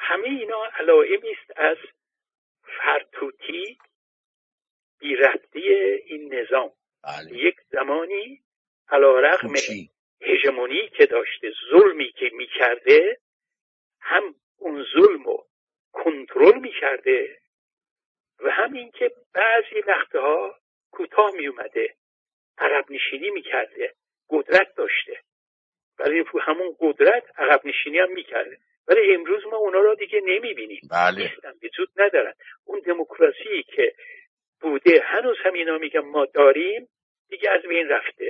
همه اینا علائمی است از فرتوتی بی‌ربطی این نظام. یک زمانی علیرغم هژمونی که داشته، ظلمی که میکرده، هم اون ظلم رو کنترل میکرده و هم این که بعضی وقتها کوتاه میومده، عقب نشینی میکرده، قدرت داشته، ولی همون قدرت عقب نشینی هم میکرده. ولی امروز ما اونا را دیگه نمیبینیم. نیستن، وجود ندارن. اون دموکراسی که بوده هنوز هم اینا میگن ما داریم، دیگه از بین رفته.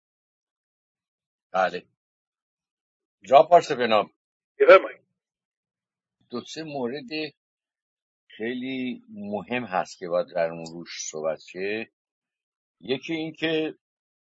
بله. جناب پارسا بفرمایید. دو سه مورد خیلی مهم هست که باید در اون روش صحبت شه. یکی این که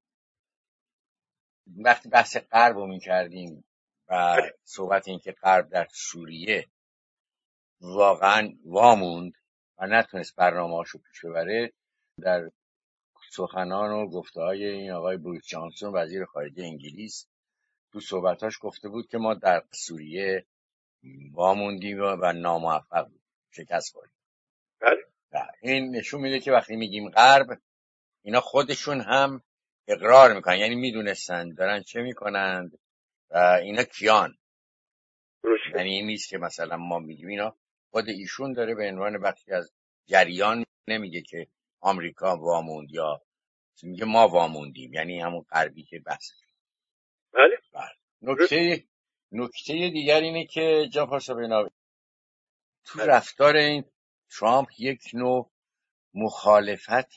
وقتی بحث غرب رو می‌کردیم و صحبت این که غرب در سوریه واقعا واموند و نتونست برنامه‌اشو پیش ببره، در سخنان و گفته‌های این آقای بوریس جانسون وزیر خارجه انگلیس تو صحبتاش گفته بود که ما در سوریه واموندیم و ناموفق بودیم، شکست خوردیم. این نشون میده که وقتی میگیم غرب، اینا خودشون هم اقرار میکنن، یعنی میدونستن دارن چه میکنند و اینا کیان. یعنی این نیست که مثلا ما میگیم، اینا خود ایشون داره به عنوان بخشی از جریان، نمیگه که آمریکا واموند یا میگه ما واموندیم، یعنی همون غربی که بحث. بله. نکته دیگر اینه که جناب پارسا تو رفتار این ترامپ یک نوع مخالفت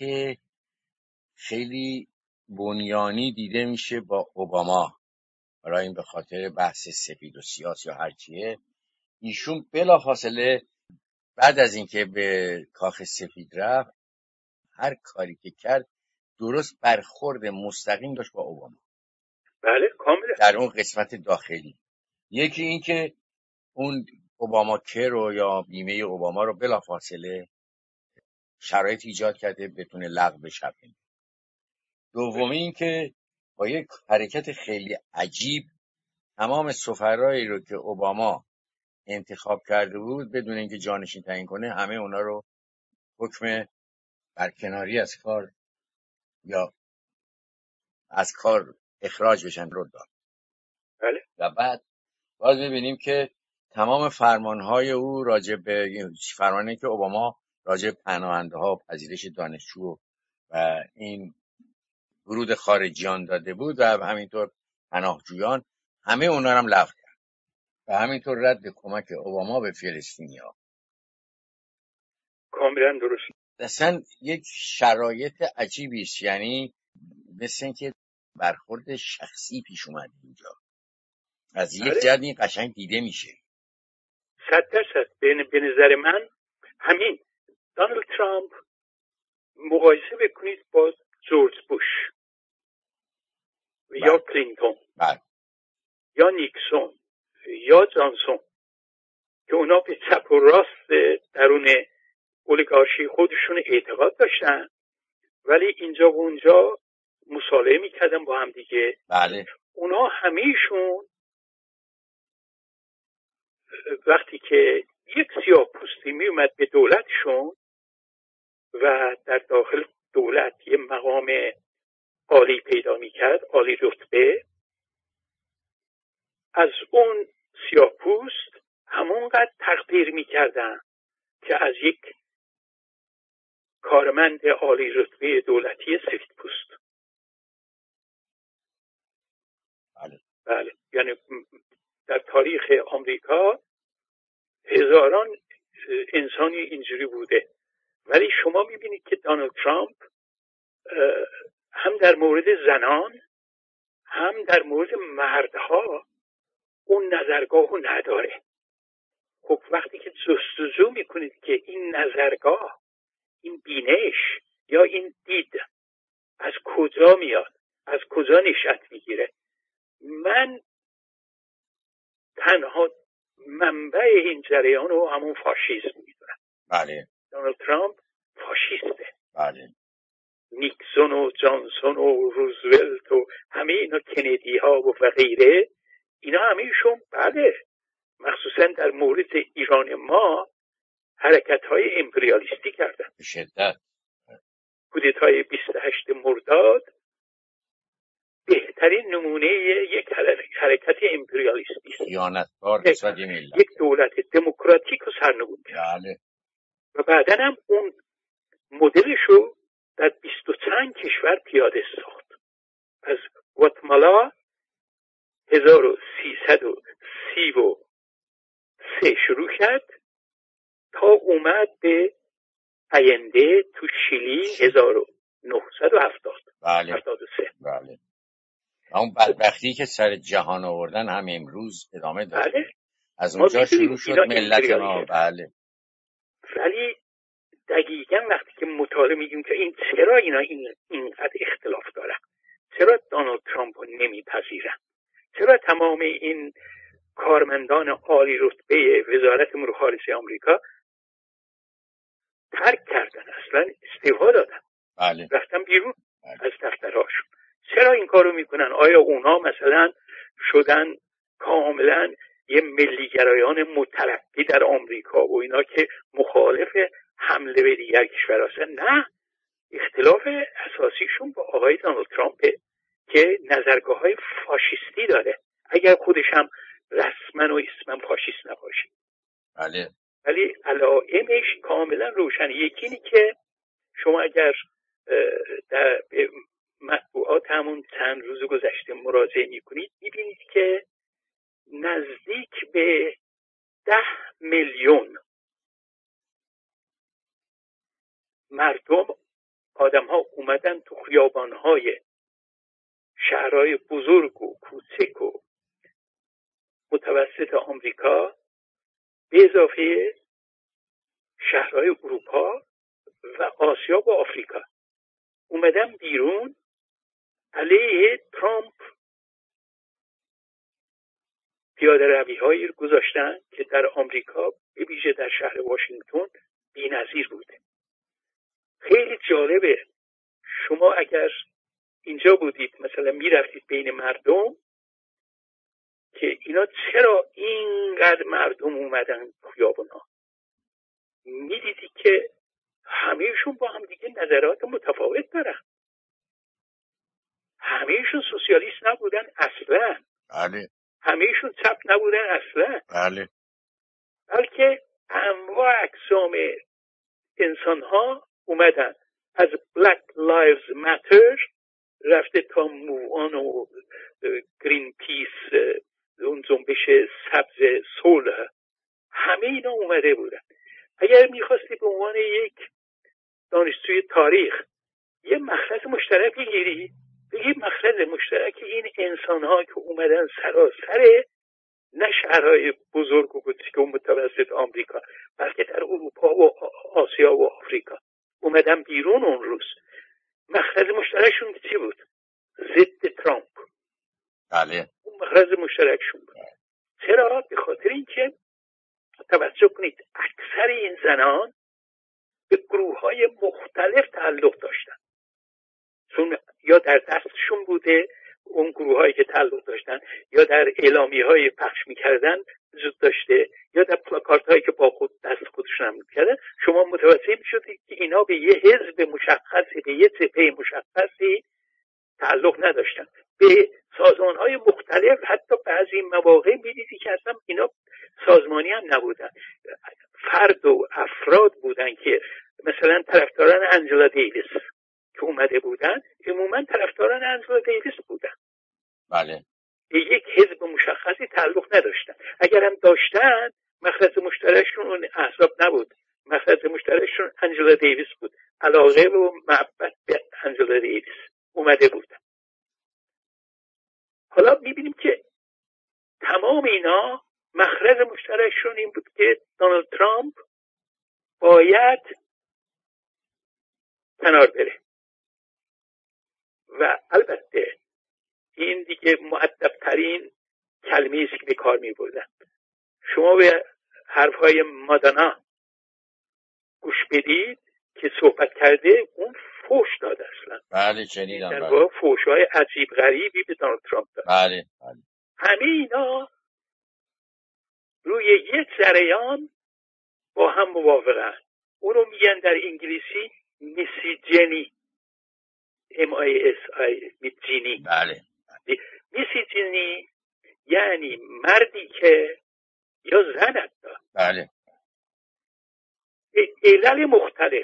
خیلی بنیانی دیده میشه با اوباما. برای این به خاطر بحث سفید و سیاس یا هر چیه، ایشون بلافاصله بعد از اینکه به کاخ سفید رفت، هر کاری که کرد درست برخورد مستقیم داشت با اوباما. بله کاملا. در اون قسمت داخلی، یکی این که اون اوباما کرو یا بیمه اوباما رو بلافاصله شرایط ایجاد کرده بتونه لغو بشه. دومی این که با یک حرکت خیلی عجیب تمام سفرایی رو که اوباما انتخاب کرده بود بدون اینکه جانشین تعیین کنه، همه اونا رو حکم برکناری از کار یا از کار اخراج بشن رو داد. بله. و بعد باز می‌بینیم که تمام فرمانهای او راجع به فرمانی که اوباما راجع به پناهنده‌ها، پذیرش دانشجو و این ورود خارجیان داده بود و همینطور پناهجویان، همه اونا هم لغو کرد و همینطور رد کمک اوباما به فلسطینی‌ها. کاملا درست. اصلا یک شرایط عجیبی است، یعنی مثل اینکه برخورد شخصی پیش اومد اینجا. از یک جهت این قشنگ دیده میشه. 100% به نظر من همین دونالد ترامپ مقایسه بکنید با جورج بوش یا کلینتون یا نیکسون یا جانسون که اونا به چپ و راست درون اولیگارشی خودشون اعتقاد داشتن، ولی اینجا و اونجا مصالحه میکردن با هم دیگه. بله. اونا همیشون وقتی که یک سیاه‌پوستی میومد به دولتشون و در داخل دولت یه مقام عالی پیدا میکرد، عالی رتبه، از اون سیاه‌پوست همونقدر تقدیر میکردن که از یک کارمند عالی رتبه دولتی سفیدپوست. بله. یعنی در تاریخ آمریکا هزاران انسانی اینجوری بوده. ولی شما میبینید که دونالد ترامپ هم در مورد زنان هم در مورد مردها اون نظرگاهو نداره. خب وقتی که جستجو میکنید که این نظرگاه، این بینش یا این دید از کجا میاد، از کجا نشأت میگیره، من تنها منبع این جریان رو همون فاشیسم میدونم. بله. دونالد ترامپ فاشیسته. بله. نیکسون و جانسون و روزولت و همه اینا، کندی ها و غیره، اینا همهشون بله، مخصوصا در مورد ایران ما حرکت‌های امپریالیستی کردن. به شدت. کودتای 28 مرداد بهترین نمونه یک حرکت امپریالیستی است. خیانتکار نسبت به ملت. یک دولت دموکراتیک رو سرنگون کرد. بله. و بعداً هم اون مدلش رو در 23 کشور پیاده ساخت. از گواتمالا 1333 شروع کرد تا اومد به آینده تو شیلی 1970. بله. 73. بله. اون بدبختی که سر جهان آوردن هم امروز ادامه داره. بله. از اونجا شروع شد ملت ما. بله. ولی دقیقاً وقتی که مطالعه میگیم که این چرا اینا اینقدر اختلاف دارن، چرا دونالد ترامپ رو نمیپذیرن، چرا تمام این کارمندان عالی رتبه وزارت امور خارجه آمریکا ترک کردن، اصلا استعفا دادن. بله. رفتن بیرون. بله. از دفترهاشون. چرا این کارو میکنن؟ آیا اونا مثلا شدن کاملا یه ملیگرایان مترقی در آمریکا و اینا که مخالف حمله به دیگر کشور هستن؟ نه، اختلاف اساسیشون با آقای دونالد ترامپه که نظرگاه‌های فاشیستی داره، اگر خودش هم رسما و اسما فاشیست نباشه. بله. ولی علائمش کاملا روشنه. یکی اینی که شما اگر در مطبوعات همون چند روز گذشته مراجعه میکنید میبینید که نزدیک به 10 میلیون مردم، آدم ها اومدن تو خیابانهای شهرهای بزرگ و کوچک و متوسط آمریکا به اضافه شهرهای اروپا و آسیا و آفریقا اومدن بیرون علیه ترامپ پیاده روی هایی گذاشتن که در آمریکا به ویژه در شهر واشنگتن بی‌نظیر بوده. خیلی جالبه، شما اگر اینجا بودید مثلا میرفتید بین مردم که اینا چرا اینقدر مردم اومدن خیابونا، میدیدی که همهشون با هم دیگه نظرات متفاوت دارن. همهشون سوسیالیست نبودن اصلا. بله. همهشون چپ نبودن اصلا. بله. بلکه انواع اقسام انسان ها اومدن، از Black Lives Matter رفته تا موان و گرین پیس، اون جنبش سبز صلح، همه اینا اومده بودن. اگر میخواستی به عنوان یک دانشجوی تاریخ یه مخرج مشترک بگیری، بگی مخرج مشترک این انسان ها که اومدن سراسر نه شهرهای بزرگ و کوچیک و متوسط آمریکا بلکه در اروپا و آسیا و آفریقا اومدن بیرون، اون روز مخرج مشترکشون چی بود؟ ضد ترامپ. بله. اون مخرج مشترکشون بود. چرا؟ به خاطر اینکه توجه کنید اکثر این زنان به گروه‌های مختلف تعلق داشتن، چون یا در دستشون بوده اون گروه‌هایی که تعلق داشتن، یا در اعلامیه‌های پخش می‌کردن وجود داشته، یا در پلاکاردهایی که با خود دست خودشون هم می‌کردن. شما متوجه می‌شدید که اینا به یه حزب مشخصی، به یه جبهه مشخصی تعلق نداشتن، به سازمان‌های مختلف. حتی بعضی مواقع می‌دیدی که اصلا اینا سازمانی هم نبودن، فرد و افراد بودن که مثلا طرفداران انجلا دیویس که اومده بودن، عموما طرفداران انجلا دیویس بودن. بله. به یک حزب مشخصی تعلق نداشتن. اگر هم داشتن مخرج مشترکشون اون احزاب نبود، مخرج مشترکشون انجلا دیویس بود، علاقه و محبت به انجلا دیویس اومده بودن. حالا میبینیم که تمام اینا مخرج مشترکشون این بود که دونالد ترامپ باید کنار بره. و البته این دیگه مؤدب‌ترین کلمه‌ای است که به کار می‌بردن. شما به حرف‌های مادانا گوش بدید که صحبت کرده، اون فوش داد اصلا. بله شنیدم. در واقع فوش‌های عجیب غریبی به دونالد ترامپ داد. بله. بله. همه اینا روی یک جریان با هم موافقن. اونو میگن در انگلیسی میسیجنی، MISI، میسیجنی. بله. میسیجنی یعنی مردی که یا زن حتی، بله، علل مختلف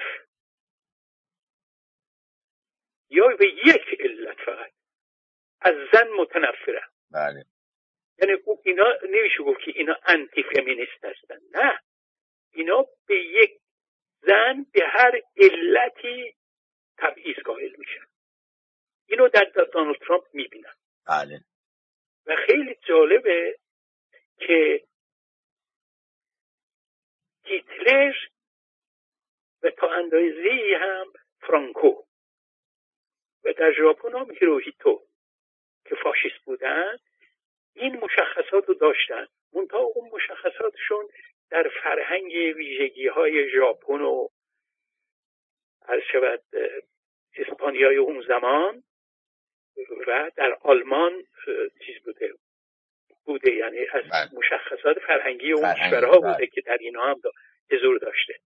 یا به یک علت فقط از زن متنفرن. بله. یعنی اینا نمیشه گفت که اینا انتی فمینیست هستن، نه، اینا به یک زن به هر علتی تبعیض قائل میشن. اینو در دونالد ترامپ میبینن. بله. و خیلی جالبه که هیتلر و تا اندازه‌ای هم فرانکو و در ژاپن هم هیروهیتو که فاشیست بودن این مشخصات رو داشتن. منتها اون مشخصاتشون در فرهنگ ویژگی‌های ژاپن و از شود اسپانیای اون زمان و در آلمان چیز بوده یعنی از مشخصات فرهنگی اون کشورها بوده که در اینا هم حضور داشته.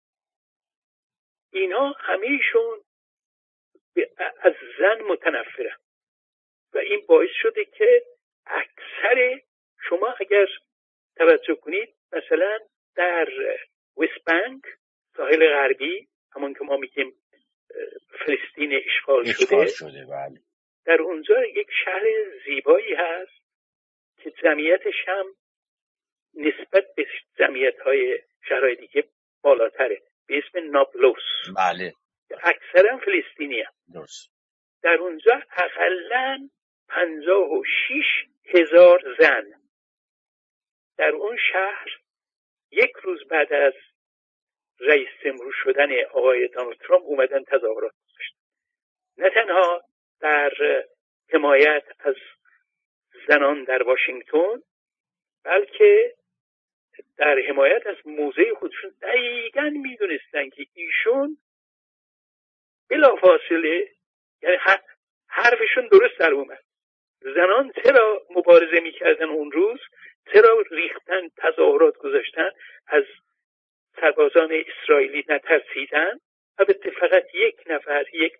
اینا همه‌شون از زن متنفرن و این باعث شده که اکثر شما اگر توجه کنید مثلا در وست بانک ساحل غربی، همون که ما میگیم فلسطین اشغال شده بله. در اونجا یک شهر زیبایی هست که جمعیتش هم نسبت به جمعیت‌های شهرهای دیگه بالاتره، به اسم نابلوس. بله. اکثرا فلسطینی هم. درست. در اونجا اقلاً 56,000 زن در اون شهر یک روز بعد از رئیس جمهور شدن آقای دونالد ترامپ اومدن تظاهرات داشتن، نه تنها در حمایت از زنان در واشنگتن بلکه در حمایت از موضع خودشون. دقیقاً میدونستن که ایشون بلافاصله، یعنی حرفشون درست در اومد، زنان چرا مبارزه میکردن اون روز، چرا ریختن تظاهرات گذاشتن، از سربازان اسرائیلی نترسیدن. البته فقط یک نفر، یک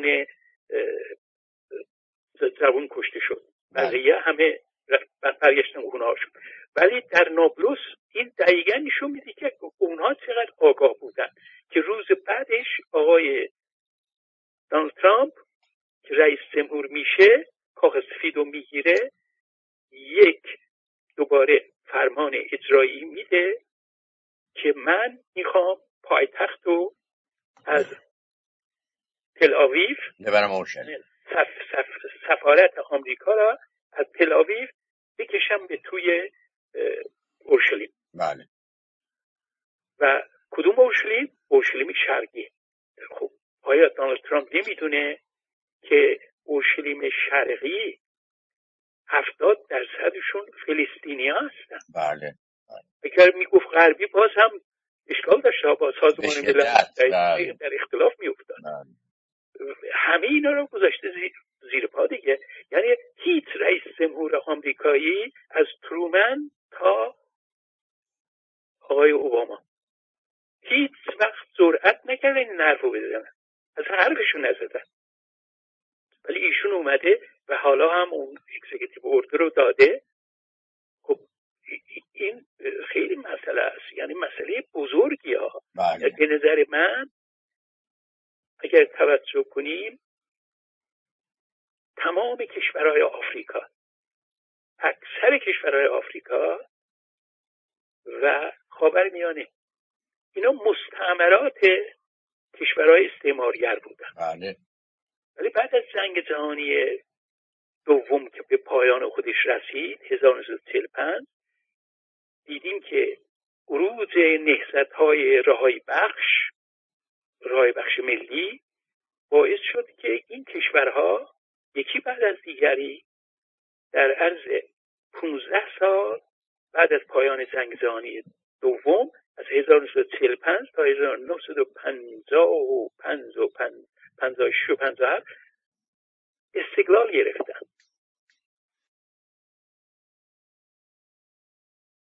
جوان کشته شد، بقیه همه برگشتن خونه‌هاشون. ولی در نابلس این دقیقاً نشون میده که اونها چقدر آگاه بودن که روز بعدش آقای دونالد ترامپ که رئیس جمهور میشه کاخ سفید رو میگیره، دوباره فرمان اجرایی میده که من میخوام پایتخت رو از تل آویو ببرم اورشلیم، سفارت آمریکا را از تل آویو بکشم به توی اورشلیم. بله. و کدوم اورشلیم؟ اورشلیم شرقی. خب آیا دونالد ترامپ نمیدونه که اورشلیم شرقی 70% فلسطینی هستن؟ بله. اگر میگفت غربی باز هم اشکال داشته، با سازمان ملل در اختلاف میافتاد. همه اینا رو گذاشته زیر پا دیگه. یعنی هیچ رئیس جمهور آمریکایی از ترومن تا آقای اوباما هیچ وقت جرئت نکردن این حرفو بزنن، از حرفشون نزدن. ولی ایشون اومده و حالا هم اون اکزیکیتیو اوردر رو داده. خب این خیلی مسئله است، یعنی مسئله بزرگی ها. بله. به نظر من اگر توجه کنیم تمام کشورهای آفریقا، اکثر کشورهای آفریقا و خاورمیانه، اینا مستعمرات کشورهای استعمارگر بودن. بله. ولی بعد از جنگ جهانی دوم که به پایان خودش رسید 1945 دیدیم که عروج نهضت‌های رهایی بخش ملی باعث شد که این کشورها یکی بعد از دیگری در عرض 15 سال بعد از پایان جنگ جهانی دوم از 1945 تا 1956 و 57 استقلال گرفتن.